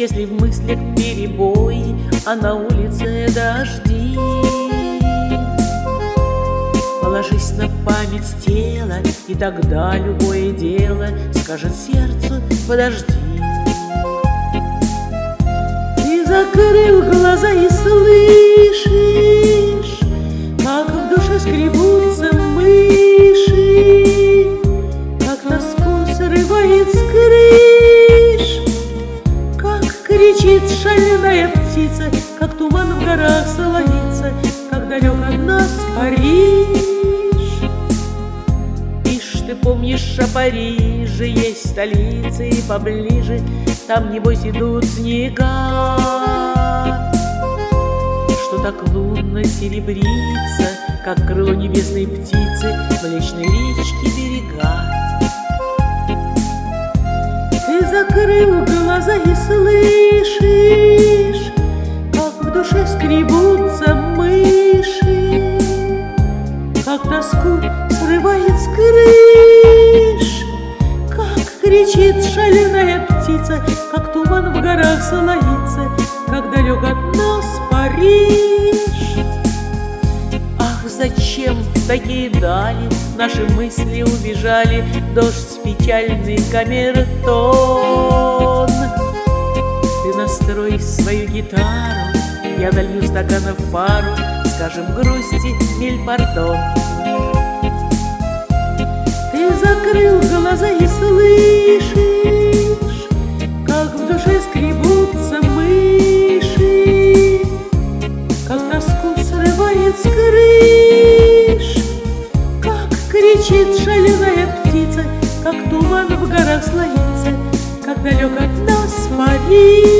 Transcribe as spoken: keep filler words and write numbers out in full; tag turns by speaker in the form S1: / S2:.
S1: если в мыслях перебой, а на улице дожди. Положись на память тела, и тогда любое дело скажет сердцу: подожди. Ты закрыл глаза и слышишь, как в душе скребутся мыши, как тоску срывает с крыш, как кричит шальная птица, как туман в горах соловится, как далек от нас Париж. Ишь, ты помнишь о Париже, есть столицы и поближе, там, небось, идут снега, что так лунно серебрится, как крыло небесной птицы, Млечной речки берега. Ты закрыл глаза и слышишь, как в душе скребутся мыши, как тоску срывает с крыш, как кричит шальная птица, как туман в горах соловится, как далек от нас Париж. Ах, зачем в такие дали наши мысли убежали, дождь печальный камертон? Ты настрой свою гитару, я долью стаканов пару, скажем грусти миль пардон. Ты закрыл глаза и слышишь, как в душе скребутся мыши, как тоску срывает с крыш, как кричит шальная птица, как туман в горах слоится, как далек от нас Париж.